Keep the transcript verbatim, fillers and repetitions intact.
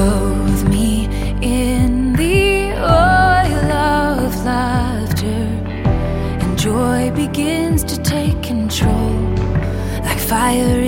clothe me in the oil of laughter, and joy begins to take control. Like fire